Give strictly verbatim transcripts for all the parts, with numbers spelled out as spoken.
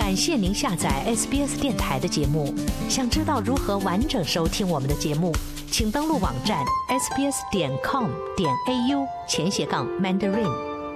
感谢您下载 S B S 电台的节目。想知道如何完整收听我们的节目，请登录网站 s b s 点 com 点 a u 前斜杠 mandarin。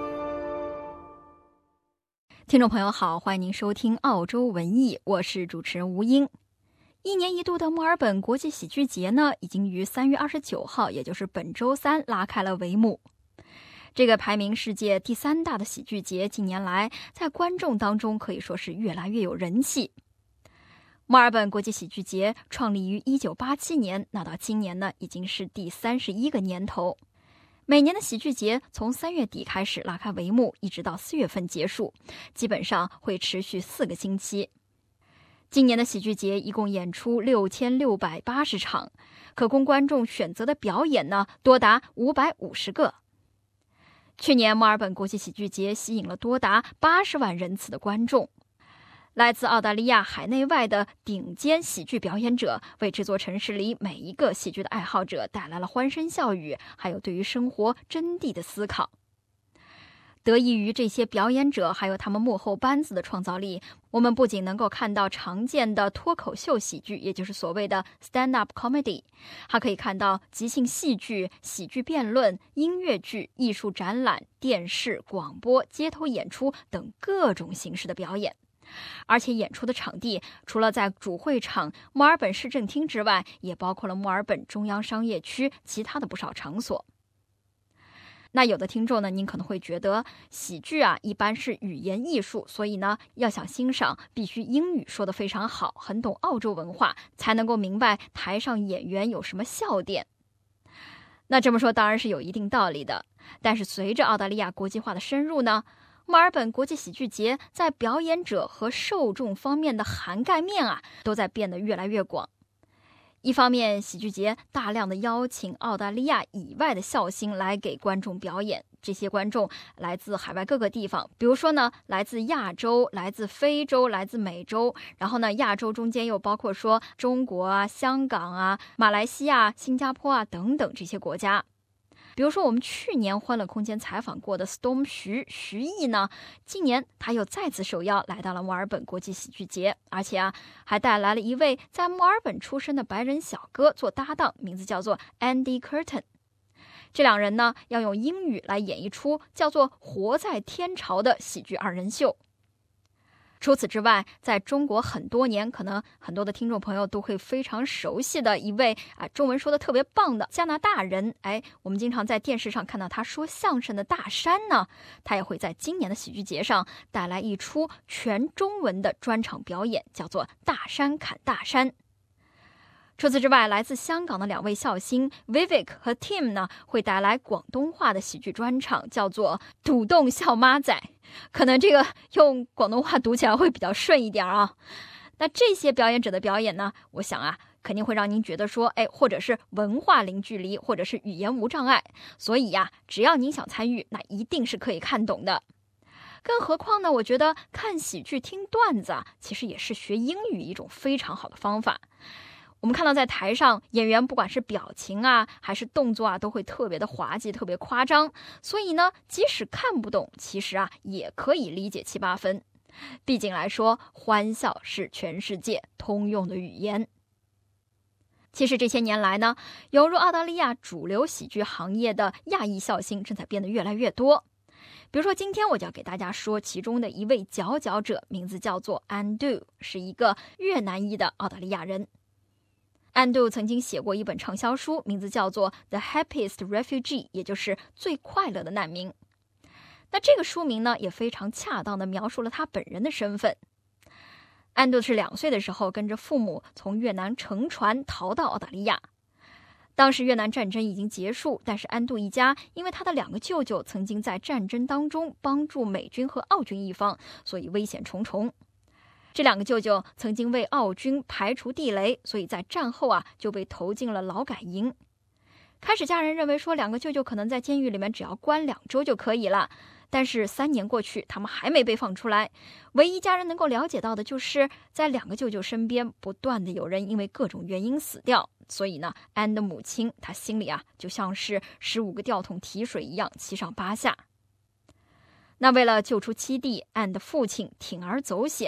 听众朋友好，欢迎您收听澳洲文艺，我是主持人吴英。一年一度的墨尔本国际喜剧节呢，已经于三月二十九号，也就是本周三拉开了帷幕。这个排名世界第三大的喜剧节，近年来在观众当中可以说是越来越有人气。墨尔本国际喜剧节创立于一九八七年，那到今年呢，已经是第三十一个年头。每年的喜剧节从三月底开始拉开帷幕，一直到四月份结束，基本上会持续四个星期。今年的喜剧节一共演出六千六百八十场，可供观众选择的表演呢，多达五百五十个。去年墨尔本国际喜剧节吸引了多达八十万人次的观众，来自澳大利亚海内外的顶尖喜剧表演者为这座城市里每一个喜剧的爱好者带来了欢声笑语，还有对于生活真谛的思考。得益于这些表演者还有他们幕后班子的创造力，我们不仅能够看到常见的脱口秀喜剧，也就是所谓的 stand-up comedy， 还可以看到即兴戏剧、喜剧辩论、音乐剧、艺术展览、电视、广播、街头演出等各种形式的表演。而且演出的场地除了在主会场墨尔本市政厅之外，也包括了墨尔本中央商业区其他的不少场所。那有的听众呢，您可能会觉得喜剧啊一般是语言艺术，所以呢要想欣赏必须英语说得非常好，很懂澳洲文化，才能够明白台上演员有什么笑点。那这么说当然是有一定道理的，但是随着澳大利亚国际化的深入呢，墨尔本国际喜剧节在表演者和受众方面的涵盖面啊都在变得越来越广。一方面，喜剧节大量的邀请澳大利亚以外的笑星来给观众表演，这些观众来自海外各个地方，比如说呢，来自亚洲、来自非洲、来自美洲，然后呢，亚洲中间又包括说中国啊、香港啊、马来西亚、新加坡啊等等这些国家。比如说我们去年欢乐空间采访过的 Storm 徐徐艺呢，今年他又再次受邀来到了墨尔本国际喜剧节，而且啊还带来了一位在墨尔本出生的白人小哥做搭档，名字叫做 Andy Curtin。 这两人呢要用英语来演一出叫做活在天朝的喜剧二人秀。除此之外，在中国很多年，可能很多的听众朋友都会非常熟悉的一位啊，中文说的特别棒的加拿大人，哎，我们经常在电视上看到他说相声的大山呢，他也会在今年的喜剧节上带来一出全中文的专场表演，叫做大山砍大山。除此之外，来自香港的两位笑星 Vivek 和 Tim 呢，会带来广东话的喜剧专场，叫做赌洞笑妈仔。可能这个用广东话读起来会比较顺一点啊。那这些表演者的表演呢，我想啊，肯定会让您觉得说，哎，或者是文化零距离，或者是语言无障碍。所以呀，只要您想参与，那一定是可以看懂的。更何况呢，我觉得看喜剧听段子啊，其实也是学英语一种非常好的方法。我们看到在台上，演员不管是表情啊，还是动作啊，都会特别的滑稽，特别夸张。所以呢，即使看不懂，其实啊，也可以理解七八分。毕竟来说，欢笑是全世界通用的语言。其实这些年来呢，涌入澳大利亚主流喜剧行业的亚裔笑星正在变得越来越多。比如说今天我就要给大家说其中的一位佼佼者，名字叫做 Andu， 是一个越南裔的澳大利亚人。安杜曾经写过一本畅销书，名字叫做 The Happiest Refugee， 也就是最快乐的难民。那这个书名呢，也非常恰当地描述了他本人的身份。安杜是两岁的时候跟着父母从越南乘船逃到澳大利亚。当时越南战争已经结束，但是安杜一家因为他的两个舅舅曾经在战争当中帮助美军和澳军一方，所以危险重重。这两个舅舅曾经为澳军排除地雷，所以在战后啊就被投进了劳改营。开始家人认为说两个舅舅可能在监狱里面只要关两周就可以了，但是三年过去，他们还没被放出来。唯一家人能够了解到的就是在两个舅舅身边不断的有人因为各种原因死掉，所以呢，安的母亲她心里啊就像是十五个吊桶提水一样七上八下。那为了救出七弟，安的父亲铤而走险。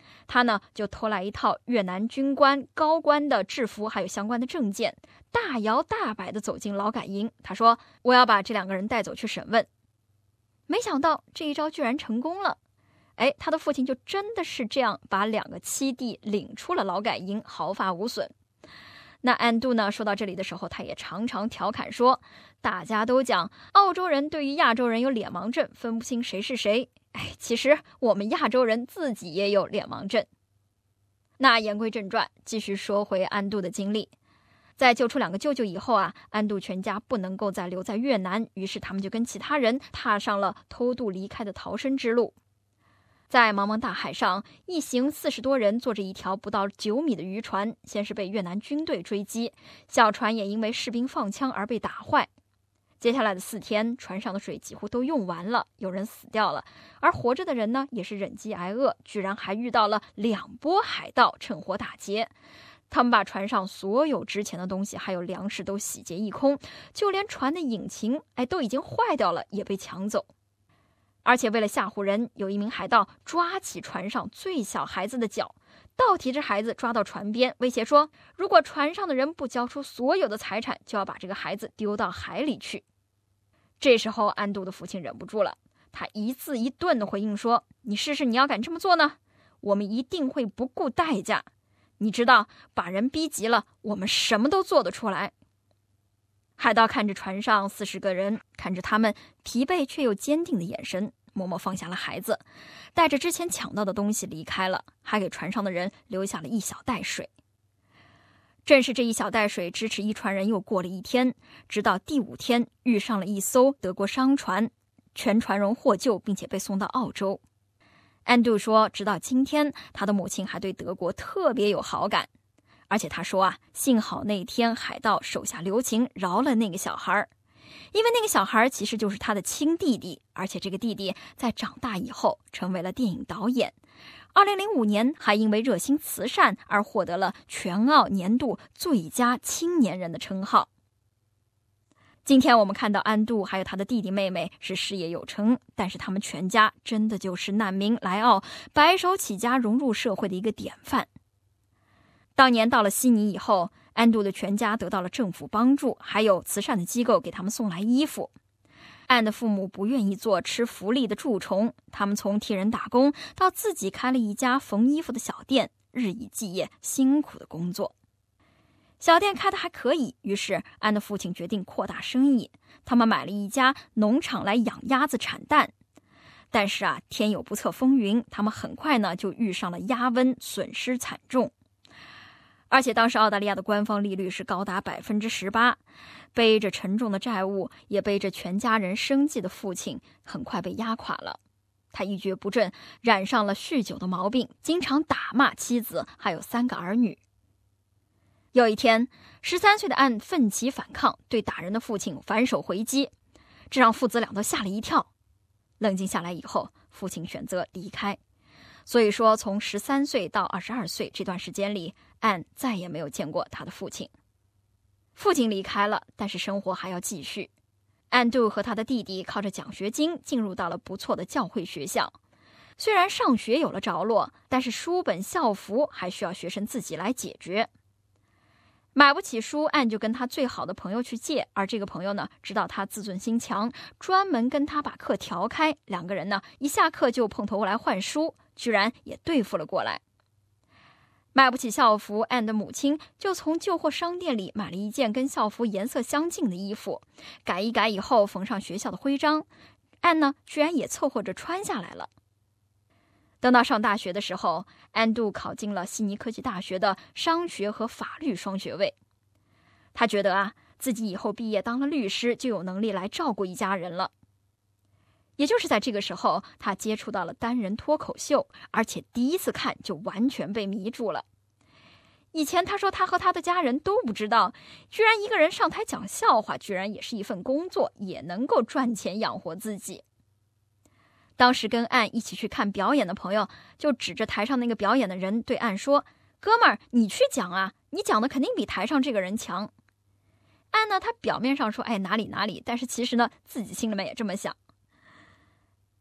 他呢就偷来一套越南军官高官的制服，还有相关的证件，大摇大摆地走进劳改营。他说：“我要把这两个人带走去审问。”没想到这一招居然成功了。哎，他的父亲就真的是这样把两个七弟领出了劳改营，毫发无损。那安杜呢，说到这里的时候，他也常常调侃说，大家都讲澳洲人对于亚洲人有脸盲症，分不清谁是谁。哎，其实我们亚洲人自己也有脸盲症。那言归正传，继续说回安杜的经历。在救出两个舅舅以后啊，安杜全家不能够再留在越南，于是他们就跟其他人踏上了偷渡离开的逃生之路。在茫茫大海上，一行四十多人坐着一条不到九米的渔船，先是被越南军队追击，小船也因为士兵放枪而被打坏。接下来的四天，船上的水几乎都用完了，有人死掉了，而活着的人呢，也是忍饥挨饿，居然还遇到了两波海盗趁火打劫。他们把船上所有值钱的东西还有粮食都洗劫一空，就连船的引擎哎都已经坏掉了，也被抢走。而且为了吓唬人，有一名海盗抓起船上最小孩子的脚，倒提着孩子抓到船边，威胁说，如果船上的人不交出所有的财产，就要把这个孩子丢到海里去。这时候安杜的父亲忍不住了，他一字一顿地回应说，你试试你要敢这么做呢，我们一定会不顾代价。你知道把人逼急了，我们什么都做得出来。海盗看着船上四十个人，看着他们疲惫却又坚定的眼神，默默放下了孩子，带着之前抢到的东西离开了，还给船上的人留下了一小袋水。正是这一小袋水支持一船人又过了一天，直到第五天遇上了一艘德国商船，全船人获救，并且被送到澳洲。安杜说，直到今天他的母亲还对德国特别有好感，而且他说啊，幸好那天海盗手下留情，饶了那个小孩，因为那个小孩其实就是他的亲弟弟，而且这个弟弟在长大以后成为了电影导演，二零零五年还因为热心慈善而获得了全澳年度最佳青年人的称号。今天我们看到安杜还有他的弟弟妹妹是事业有成，但是他们全家真的就是难民来澳白手起家融入社会的一个典范。当年到了悉尼以后，安杜的全家得到了政府帮助，还有慈善的机构给他们送来衣服。安的父母不愿意做吃福利的蛀虫，他们从替人打工到自己开了一家缝衣服的小店，日以继夜辛苦的工作。小店开得还可以，于是安的父亲决定扩大生意，他们买了一家农场来养鸭子产蛋。但是啊，天有不测风云，他们很快呢就遇上了鸭瘟，损失惨重。而且当时澳大利亚的官方利率是高达百分之十八，背着沉重的债务，也背着全家人生计的父亲，很快被压垮了。他一蹶不振，染上了酗酒的毛病，经常打骂妻子，还有三个儿女。有一天，十三岁的安奋起反抗，对打人的父亲反手回击，这让父子俩都吓了一跳。冷静下来以后，父亲选择离开。所以说，从十三岁到二十二岁这段时间里，安再也没有见过他的父亲。父亲离开了，但是生活还要继续。安杜和他的弟弟靠着奖学金进入到了不错的教会学校。虽然上学有了着落，但是书本校服还需要学生自己来解决。买不起书，安就跟他最好的朋友去借，而这个朋友呢，知道他自尊心强，专门跟他把课调开，两个人呢一下课就碰头来换书，居然也对付了过来。买不起校服，安的母亲就从旧货商店里买了一件跟校服颜色相近的衣服，改一改以后缝上学校的徽章，安呢居然也凑合着穿下来了。等到上大学的时候，安杜考进了悉尼科技大学的商学和法律双学位。他觉得啊，自己以后毕业当了律师，就有能力来照顾一家人了。也就是在这个时候，他接触到了单人脱口秀，而且第一次看就完全被迷住了。以前他说他和他的家人都不知道，居然一个人上台讲笑话，居然也是一份工作，也能够赚钱养活自己。当时跟安一起去看表演的朋友就指着台上那个表演的人对安说，哥们儿，你去讲啊，你讲的肯定比台上这个人强。安呢，他表面上说哎哪里哪里，但是其实呢自己心里面也这么想。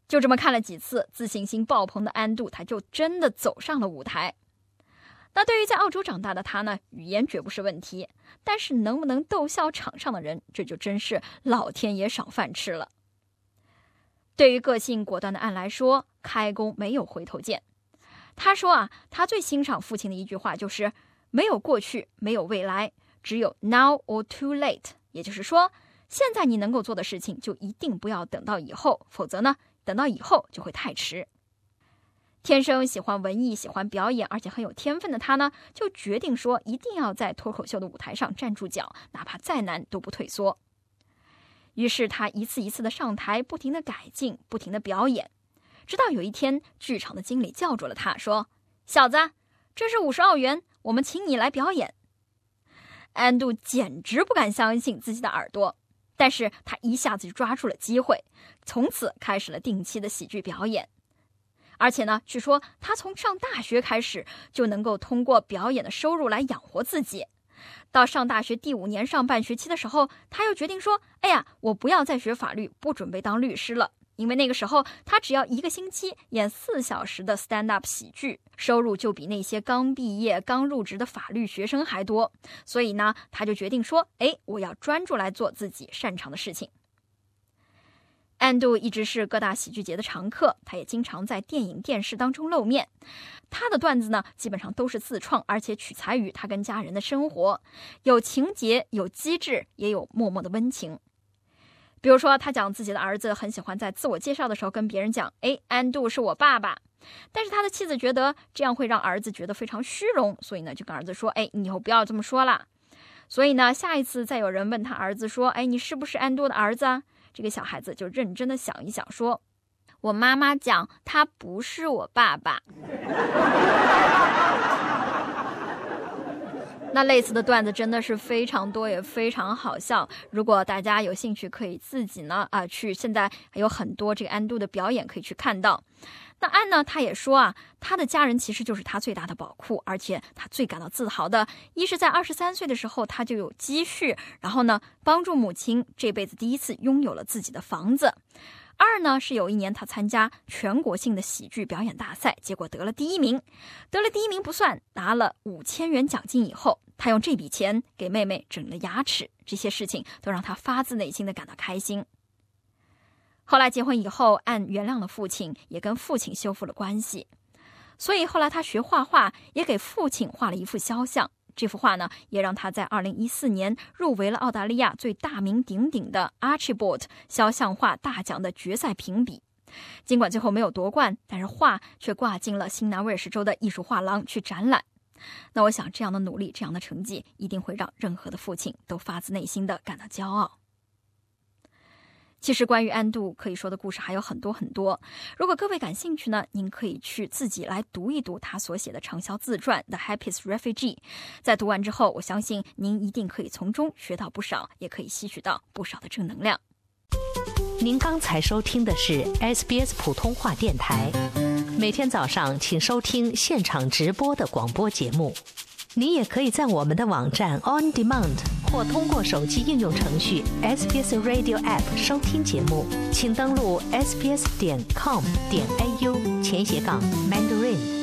就这么看了几次，自信心爆棚的安度，他就真的走上了舞台。那对于在澳洲长大的他呢，语言绝不是问题，但是能不能逗笑场上的人，这就真是老天爷赏饭吃了。对于个性果断的安来说，开弓没有回头箭。他说啊，他最欣赏父亲的一句话就是没有过去，没有未来，只有 now or too late。 也就是说，现在你能够做的事情就一定不要等到以后，否则呢，等到以后就会太迟。天生喜欢文艺，喜欢表演，而且很有天分的他呢，就决定说一定要在脱口秀的舞台上站住脚，哪怕再难都不退缩。于是他一次一次的上台，不停的改进，不停的表演，直到有一天，剧场的经理叫住了他，说：“小子，这是五十澳元，我们请你来表演。”安度简直不敢相信自己的耳朵，但是他一下子就抓住了机会，从此开始了定期的喜剧表演。而且呢，据说他从上大学开始就能够通过表演的收入来养活自己。到上大学第五年上半学期的时候，他又决定说：“哎呀，我不要再学法律，不准备当律师了。”因为那个时候他只要一个星期演四小时的 stand-up 喜剧，收入就比那些刚毕业刚入职的法律学生还多。所以呢，他就决定说：“哎，我要专注来做自己擅长的事情。”安度一直是各大喜剧节的常客，他也经常在电影电视当中露面。他的段子呢，基本上都是自创，而且取材于他跟家人的生活，有情节，有机智，也有默默的温情。比如说，他讲自己的儿子很喜欢在自我介绍的时候跟别人讲：“哎，安度是我爸爸。”但是他的妻子觉得这样会让儿子觉得非常虚荣，所以呢，就跟儿子说：“哎，你以后不要这么说啦。”所以呢，下一次再有人问他儿子说：“哎，你是不是安度的儿子啊？”这个小孩子就认真的想一想，说：“我妈妈讲他不是我爸爸。”那类似的段子真的是非常多，也非常好笑。如果大家有兴趣，可以自己呢啊去，现在还有很多这个安度的表演可以去看到。那安呢，他也说啊，他的家人其实就是他最大的宝库，而且他最感到自豪的，一是在二十三岁的时候他就有积蓄，然后呢帮助母亲这辈子第一次拥有了自己的房子。二呢，是有一年他参加全国性的喜剧表演大赛，结果得了第一名。得了第一名不算，拿了五千元奖金以后，他用这笔钱给妹妹整了牙齿，这些事情都让他发自内心的感到开心。后来结婚以后，安原谅了父亲，也跟父亲修复了关系。所以后来他学画画，也给父亲画了一幅肖像。这幅画呢，也让他在二零一四年入围了澳大利亚最大名鼎鼎的 Archibald 肖像画大奖的决赛评比。尽管最后没有夺冠，但是画却挂进了新南威尔士州的艺术画廊去展览。那我想，这样的努力，这样的成绩，一定会让任何的父亲都发自内心的感到骄傲。其实关于安度可以说的故事还有很多很多，如果各位感兴趣呢，您可以去自己来读一读他所写的畅销自传 The Happiest Refugee。 在读完之后，我相信您一定可以从中学到不少，也可以吸取到不少的正能量。 您刚才收听的是 S B S 普通话电台，每天早上请收听现场直播的广播节目。你也可以在我们的网站 On Demand 或通过手机应用程序 S B S Radio App 收听节目，请登录 s b s 点 com 点 a u 前斜杠 Mandarin。